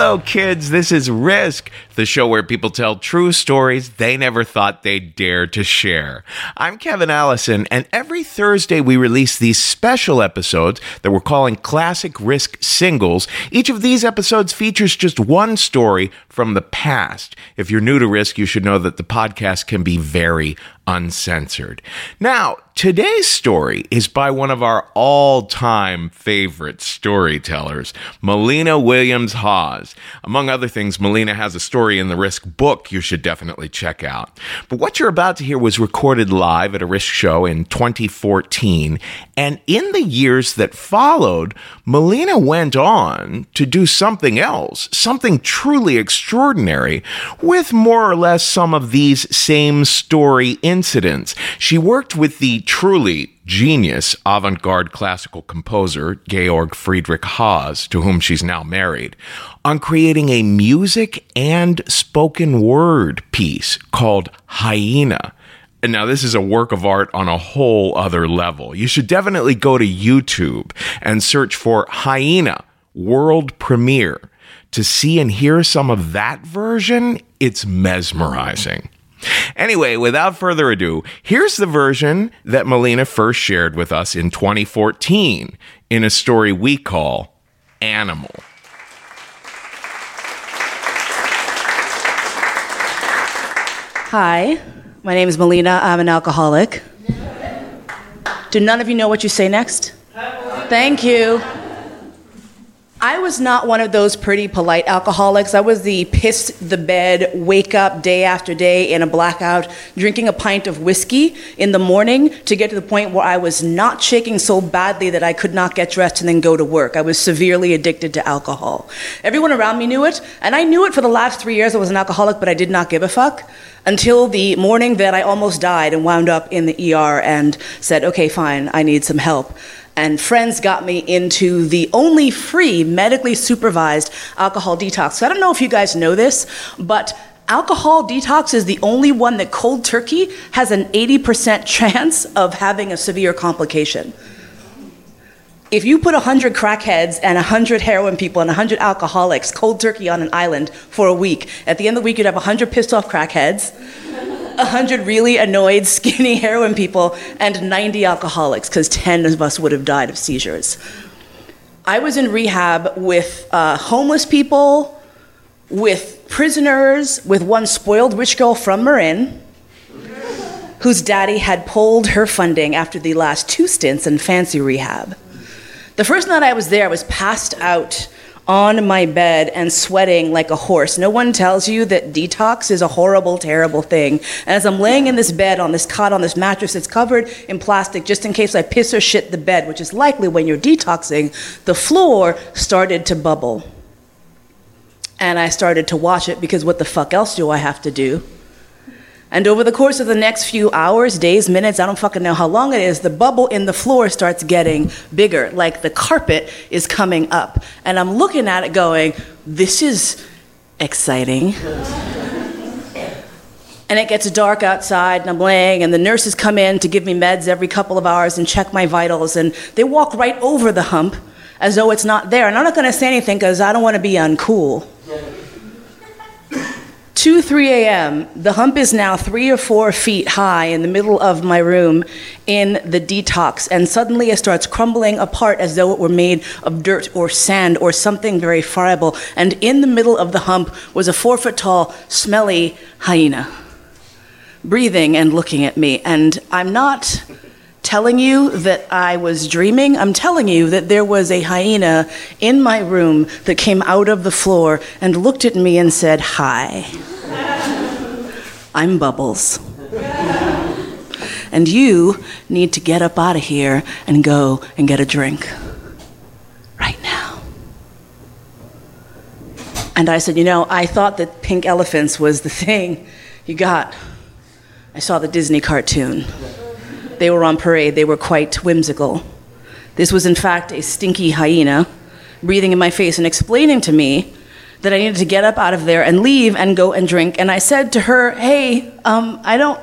Hello, kids. This is Risk, the show where people tell true stories they never thought they'd dare to share. I'm Kevin Allison, and every Thursday we release these special episodes that we're calling Classic Risk Singles. Each of these episodes features just one story from the past. If you're new to Risk, you should know that the podcast can be very uncensored. Now, today's story is by one of our all-time favorite storytellers, Melina Williams Hawes. Among other things, Melina has a story in the Risk book you should definitely check out. But what you're about to hear was recorded live at a Risk show in 2014, and in the years that followed, Melina went on to do something else, something truly extraordinary, with more or less some of these same story incidents. She worked with the truly genius avant-garde classical composer Georg Friedrich Haas, to whom she's now married, on creating a music and spoken word piece called Hyena. And now this is a work of art on a whole other level. You should definitely go to YouTube and search for Hyena World Premiere to see and hear some of that version. It's mesmerizing. Anyway, without further ado, here's the version that Melina first shared with us in 2014 in a story we call Animal. Hi, my name is Melina. I'm an alcoholic. Do none of you know what you say next? Thank you. I was not one of those pretty polite alcoholics. I was the piss the bed, wake up day after day in a blackout, drinking a pint of whiskey in the morning to get to the point where I was not shaking so badly that I could not get dressed and then go to work. I was severely addicted to alcohol. Everyone around me knew it, and I knew it for the last 3 years I was an alcoholic, but I did not give a fuck until the morning that I almost died and wound up in the ER and said, okay, fine, I need some help. And friends got me into the only free medically supervised alcohol detox. So I don't know if you guys know this, but alcohol detox is the only one that cold turkey has an 80% chance of having a severe complication. If you put 100 crackheads and 100 heroin people and 100 alcoholics cold turkey on an island for a week, at the end of the week you'd have 100 pissed off crackheads, 100 really annoyed, skinny heroin people, and 90 alcoholics, because 10 of us would have died of seizures. I was in rehab with homeless people, with prisoners, with one spoiled rich girl from Marin, whose daddy had pulled her funding after the last 2 stints in fancy rehab. The first night I was there, I was passed out on my bed and sweating like a horse. No one tells you that detox is a horrible, terrible thing. And as I'm laying in this bed, on this cot, on this mattress that's covered in plastic, just in case I piss or shit the bed, which is likely when you're detoxing, the floor started to bubble. And I started to watch it, because what the fuck else do I have to do? And over the course of the next few hours, days, minutes, I don't fucking know how long it is, the bubble in the floor starts getting bigger, like the carpet is coming up. And I'm looking at it going, this is exciting. And it gets dark outside, and I'm laying, and the nurses come in to give me meds every couple of hours and check my vitals, and they walk right over the hump as though it's not there. And I'm not gonna say anything because I don't wanna be uncool. 2-3 a.m., the hump is now 3 or 4 feet high in the middle of my room in the detox, and suddenly it starts crumbling apart as though it were made of dirt or sand or something very friable, and in the middle of the hump was a 4-foot-tall, smelly hyena, breathing and looking at me. And I'm not telling you that I was dreaming. I'm telling you that there was a hyena in my room that came out of the floor and looked at me and said, "Hi, I'm Bubbles. And you need to get up out of here and go and get a drink right now." And I said, I thought that pink elephants was the thing you got. I saw the Disney cartoon. They were on parade. They were quite whimsical. This was, in fact, a stinky hyena breathing in my face and explaining to me that I needed to get up out of there and leave and go and drink. And I said to her, "Hey, I don't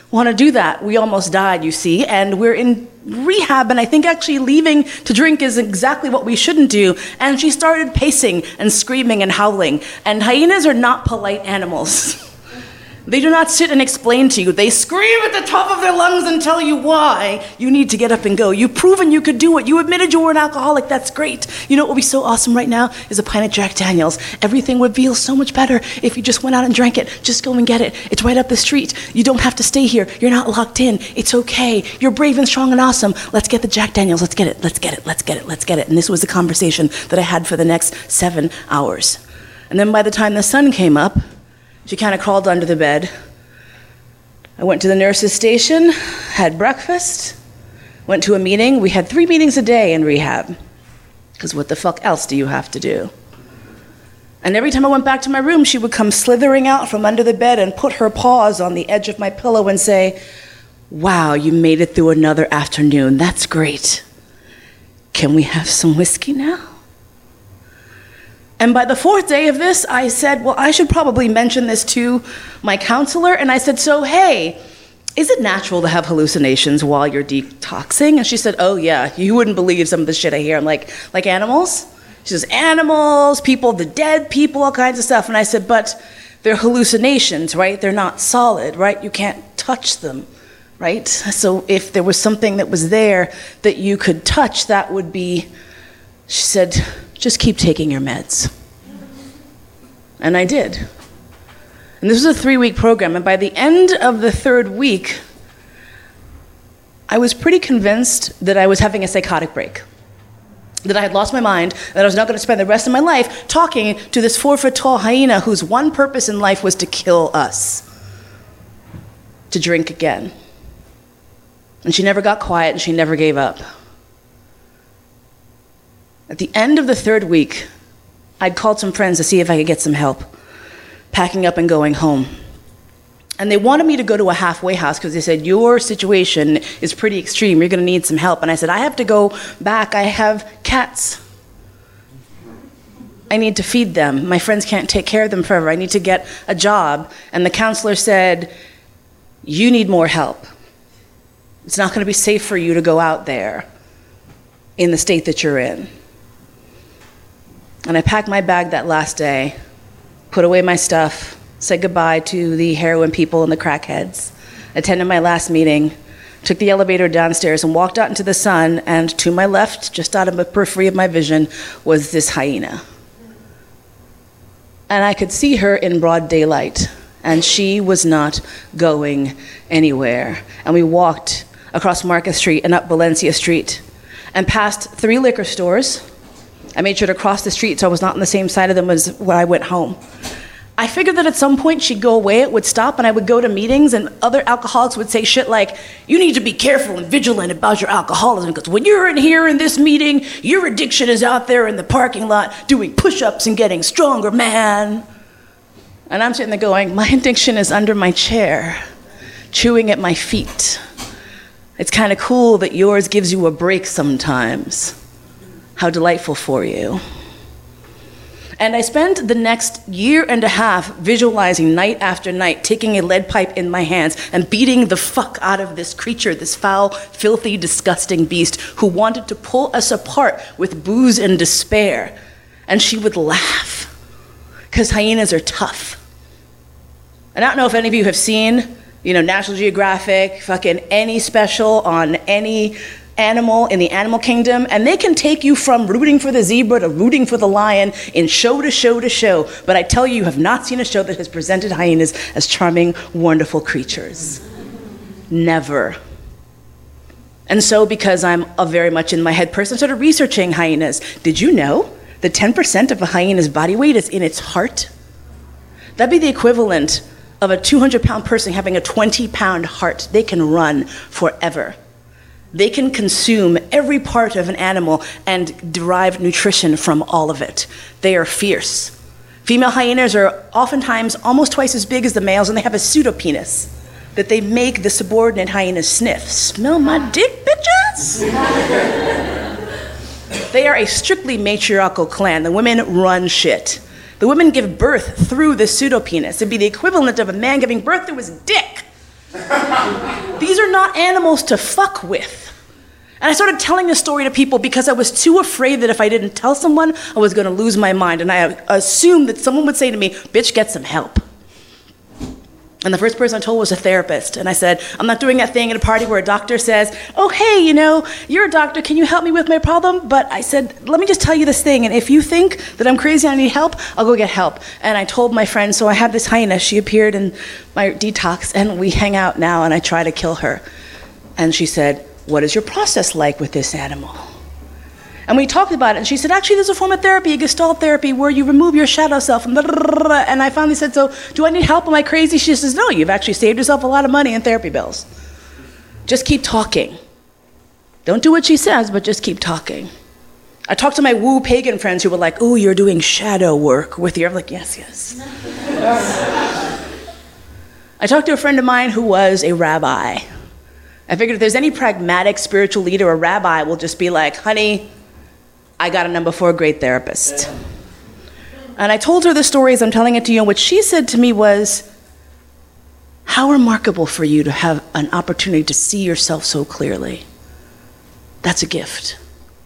want to do that. We almost died, you see, and we're in rehab, and I think actually leaving to drink is exactly what we shouldn't do. And she started pacing and screaming and howling. And hyenas are not polite animals. They do not sit and explain to you. They scream at the top of their lungs and tell you why you need to get up and go. You've proven you could do it. You admitted you were an alcoholic. That's great. You know what would be so awesome right now is a pint of Jack Daniels. Everything would feel so much better if you just went out and drank it. Just go and get it. It's right up the street. You don't have to stay here. You're not locked in. It's okay. You're brave and strong and awesome. Let's get the Jack Daniels. Let's get it. Let's get it. Let's get it. Let's get it. And this was the conversation that I had for the next 7 hours. And then by the time the sun came up, she kind of crawled under the bed. I went to the nurse's station, had breakfast, went to a meeting. We had 3 meetings a day in rehab, because what the fuck else do you have to do? And every time I went back to my room, she would come slithering out from under the bed and put her paws on the edge of my pillow and say, "Wow, you made it through another afternoon. That's great. Can we have some whiskey now?" And by the 4th day of this, I said, well, I should probably mention this to my counselor. And I said, so, hey, is it natural to have hallucinations while you're detoxing? And she said, oh, yeah, you wouldn't believe some of the shit I hear. I'm like animals? She says, animals, people, the dead people, all kinds of stuff. And I said, but they're hallucinations, right? They're not solid, right? You can't touch them, right? So if there was something that was there that you could touch, that would be, she said, just keep taking your meds. And I did. And this was a 3-week program, and by the end of the 3rd week, I was pretty convinced that I was having a psychotic break, that I had lost my mind, that I was not going to spend the rest of my life talking to this 4-foot-tall hyena whose one purpose in life was to kill us, to drink again. And she never got quiet, and she never gave up. At the end of the 3rd week, I'd called some friends to see if I could get some help, packing up and going home. And they wanted me to go to a halfway house because they said, your situation is pretty extreme. You're going to need some help. And I said, I have to go back. I have cats. I need to feed them. My friends can't take care of them forever. I need to get a job. And the counselor said, you need more help. It's not going to be safe for you to go out there in the state that you're in. And I packed my bag that last day, put away my stuff, said goodbye to the heroin people and the crackheads, attended my last meeting, took the elevator downstairs and walked out into the sun, and to my left, just out of the periphery of my vision, was this hyena. And I could see her in broad daylight, and she was not going anywhere. And we walked across Market Street and up Valencia Street and past 3 liquor stores. I made sure to cross the street so I was not on the same side of them as when I went home. I figured that at some point she'd go away, it would stop, and I would go to meetings and other alcoholics would say shit like, you need to be careful and vigilant about your alcoholism because when you're in here in this meeting, your addiction is out there in the parking lot doing push-ups and getting stronger, man. And I'm sitting there going, my addiction is under my chair, chewing at my feet. It's kind of cool that yours gives you a break sometimes. How delightful for you. And I spent the next 1.5 years visualizing night after night, taking a lead pipe in my hands and beating the fuck out of this creature, this foul, filthy, disgusting beast who wanted to pull us apart with booze and despair. And she would laugh, because hyenas are tough. And I don't know if any of you have seen, National Geographic, fucking any special on any animal in the animal kingdom, and they can take you from rooting for the zebra to rooting for the lion in show to show to show. But I tell you have not seen a show that has presented hyenas as charming, wonderful creatures. Never. And so, because I'm a very much in my head person, I started researching hyenas. Did you know that 10% of a hyena's body weight is in its heart? That'd be the equivalent of a 200-pound person having a 20-pound heart. They can run forever. They can consume every part of an animal and derive nutrition from all of it. They are fierce. Female hyenas are oftentimes almost twice as big as the males, and they have a pseudopenis that they make the subordinate hyenas sniff. Smell my dick, bitches? They are a strictly matriarchal clan. The women run shit. The women give birth through the pseudopenis. It'd be the equivalent of a man giving birth through his dick. These are not animals to fuck with. And I started telling this story to people because I was too afraid that if I didn't tell someone, I was going to lose my mind. And I assumed that someone would say to me, bitch, get some help. And the first person I told was a therapist. And I said, I'm not doing that thing at a party where a doctor says, oh, hey, you're a doctor. Can you help me with my problem? But I said, let me just tell you this thing. And if you think that I'm crazy and I need help, I'll go get help. And I told my friend, so I have this hyena. She appeared in my detox, and we hang out now, and I try to kill her. And she said, what is your process like with this animal? And we talked about it, and she said, actually, there's a form of therapy, a Gestalt therapy, where you remove your shadow self. And I finally said, so do I need help? Am I crazy? She says, no, you've actually saved yourself a lot of money in therapy bills. Just keep talking. Don't do what she says, but just keep talking. I talked to my woo pagan friends who were like, oh, you're doing shadow work with your... I'm like, yes. I talked to a friend of mine who was a rabbi. I figured if there's any pragmatic spiritual leader, a rabbi will just be like, honey, I got a number 4 grade therapist. And I told her the stories, I'm telling it to you, and what she said to me was, how remarkable for you to have an opportunity to see yourself so clearly. That's a gift.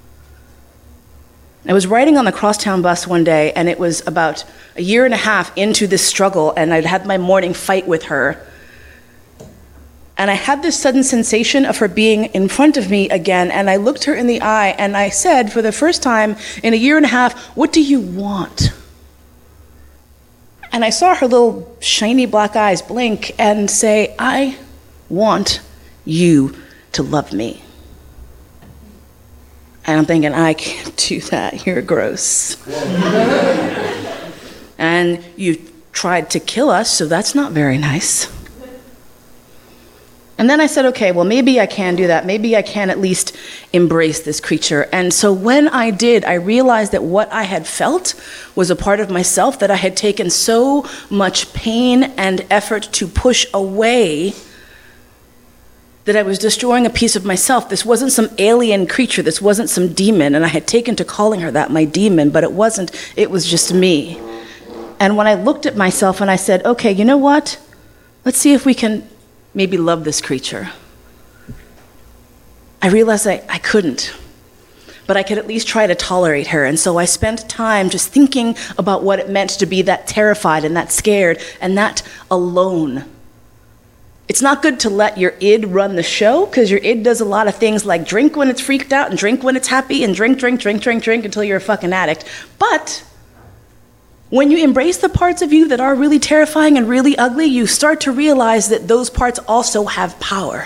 I was riding on the crosstown bus one day, and it was about a year and a half into this struggle, and I'd had my morning fight with her. And I had this sudden sensation of her being in front of me again, and I looked her in the eye, and I said, for the first time in a year and a half, what do you want? And I saw her little shiny black eyes blink and say, I want you to love me. And I'm thinking, I can't do that, you're gross. And you tried to kill us, so that's not very nice. And then I said, okay, well, maybe I can do that. Maybe I can at least embrace this creature. And so when I did, I realized that what I had felt was a part of myself that I had taken so much pain and effort to push away that I was destroying a piece of myself. This wasn't some alien creature. This wasn't some demon. And I had taken to calling her that, my demon, but it wasn't. It was just me. And when I looked at myself and I said, okay, you know what? Let's see if we can maybe love this creature. I realized I couldn't, but I could at least try to tolerate her. And so I spent time just thinking about what it meant to be that terrified and that scared and that alone. It's not good to let your id run the show, because your id does a lot of things like drink when it's freaked out and drink when it's happy and drink until you're a fucking addict. But when you embrace the parts of you that are really terrifying and really ugly, you start to realize that those parts also have power.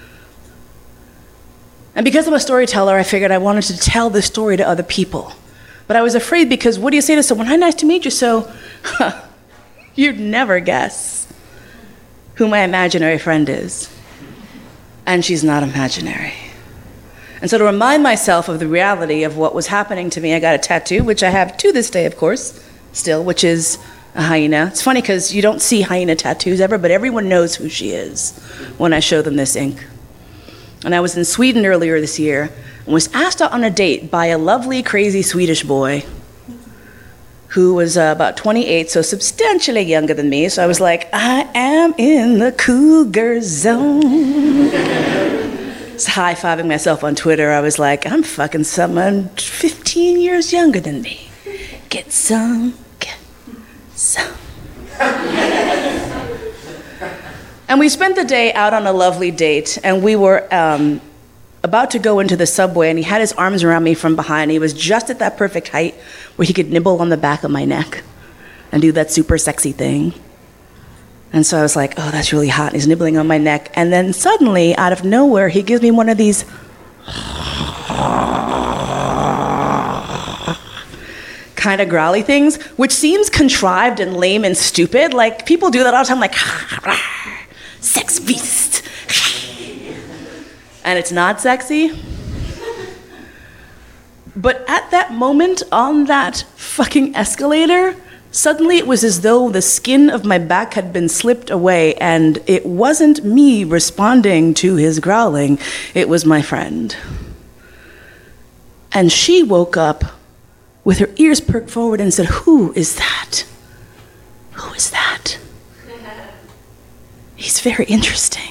And because I'm a storyteller, I figured I wanted to tell this story to other people. But I was afraid, because what do you say to someone? Hi, nice to meet you. So, you'd never guess who my imaginary friend is. And she's not imaginary. And so to remind myself of the reality of what was happening to me, I got a tattoo, which I have to this day, of course, still, which is a hyena. It's funny because you don't see hyena tattoos ever, but everyone knows who she is when I show them this ink. And I was in Sweden earlier this year and was asked out on a date by a lovely, crazy Swedish boy who was about 28, so substantially younger than me. So I was like, I am in the cougar zone. Just high-fiving myself on Twitter. I was like, I'm fucking someone 15 years younger than me. Get some. And we spent the day out on a lovely date, and we were about to go into the subway, and he had his arms around me from behind. He was just at that perfect height where he could nibble on the back of my neck and do that super sexy thing. And so I was like, oh, that's really hot. And he's nibbling on my neck. And then suddenly, out of nowhere, he gives me one of these kind of growly things, which seems contrived and lame and stupid. Like, people do that all the time, like, sex beast. And it's not sexy. But at that moment, on that fucking escalator, suddenly it was as though the skin of my back had been slipped away, and it wasn't me responding to his growling, it was my friend. And she woke up with her ears perked forward and said, "Who is that? Who is that?" He's very interesting.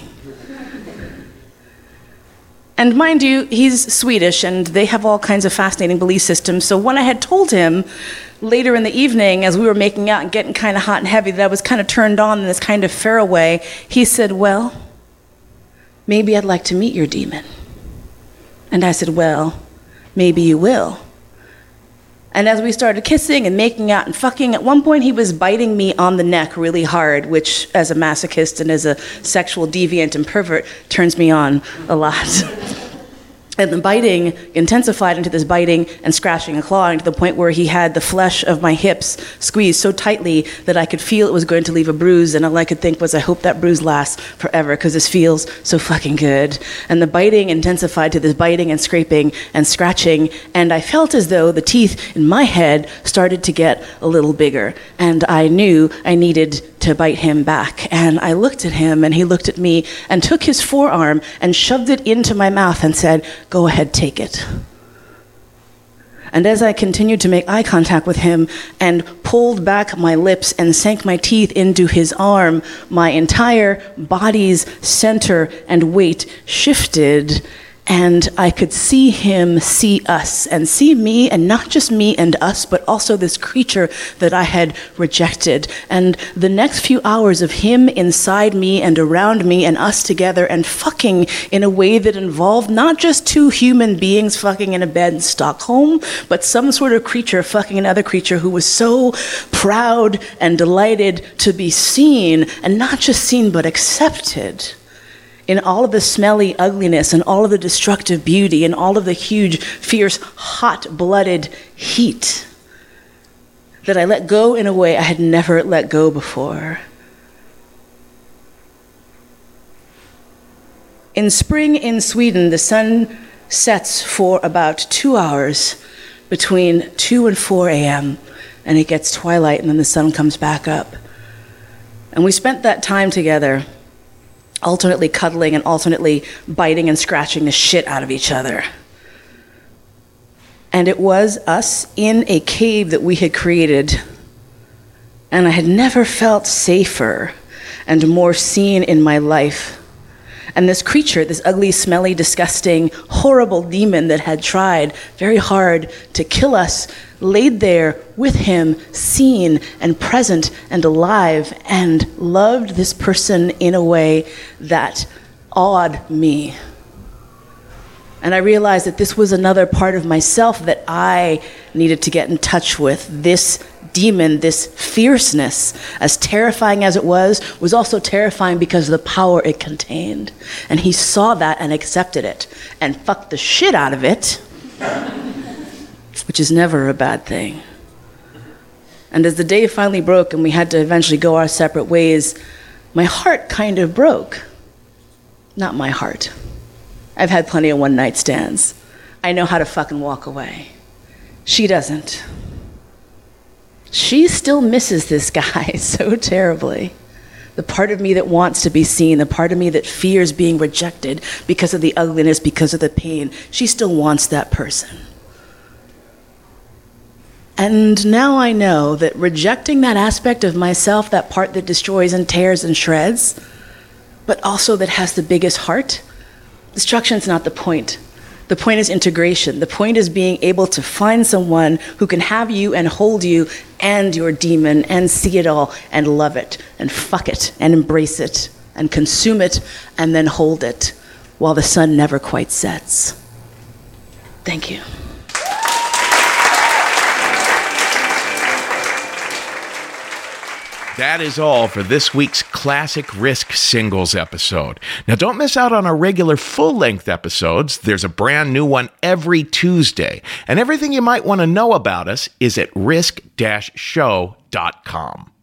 And mind you, he's Swedish, and they have all kinds of fascinating belief systems. So when I had told him later in the evening, as we were making out and getting kind of hot and heavy, that I was kind of turned on in this kind of feral way, he said, well, maybe I'd like to meet your demon. And I said, well, maybe you will. And as we started kissing and making out and fucking, at one point he was biting me on the neck really hard, which as a masochist and as a sexual deviant and pervert turns me on a lot. And the biting intensified into this biting and scratching and clawing to the point where he had the flesh of my hips squeezed so tightly that I could feel it was going to leave a bruise, and all I could think was, I hope that bruise lasts forever because this feels so fucking good. And the biting intensified to this biting and scraping and scratching, and I felt as though the teeth in my head started to get a little bigger, and I knew I needed to bite him back. And I looked at him, and he looked at me and took his forearm and shoved it into my mouth and said, go ahead, take it. And as I continued to make eye contact with him and pulled back my lips and sank my teeth into his arm, my entire body's center and weight shifted, and I could see him see us and see me, and not just me and us, but also this creature that I had rejected. And the next few hours of him inside me and around me and us together and fucking in a way that involved not just two human beings fucking in a bed in Stockholm, but some sort of creature fucking another creature who was so proud and delighted to be seen, and not just seen but accepted, in all of the smelly ugliness and all of the destructive beauty and all of the huge, fierce, hot-blooded heat, that I let go in a way I had never let go before. In spring in Sweden, the sun sets for about 2 hours between 2 and 4 a.m., and it gets twilight, and then the sun comes back up. And we spent that time together alternately cuddling and alternately biting and scratching the shit out of each other. And it was us in a cave that we had created, and I had never felt safer and more seen in my life. And this creature, this ugly, smelly, disgusting, horrible demon that had tried very hard to kill us, laid there with him, seen and present and alive, and loved this person in a way that awed me. And I realized that this was another part of myself that I needed to get in touch with. This demon, this fierceness, as terrifying as it was also terrifying because of the power it contained. And he saw that and accepted it and fucked the shit out of it, which is never a bad thing. And as the day finally broke and we had to eventually go our separate ways, my heart kind of broke. Not my heart. I've had plenty of one-night stands. I know how to fucking walk away. She doesn't. She still misses this guy so terribly. The part of me that wants to be seen, the part of me that fears being rejected because of the ugliness, because of the pain, she still wants that person. And now I know that rejecting that aspect of myself, that part that destroys and tears and shreds, but also that has the biggest heart, destruction's not the point. The point is integration. The point is being able to find someone who can have you and hold you and your demon and see it all and love it and fuck it and embrace it and consume it and then hold it while the sun never quite sets. Thank you. That is all for this week's Classic Risk Singles episode. Now, don't miss out on our regular full-length episodes. There's a brand new one every Tuesday. And everything you might want to know about us is at risk-show.com.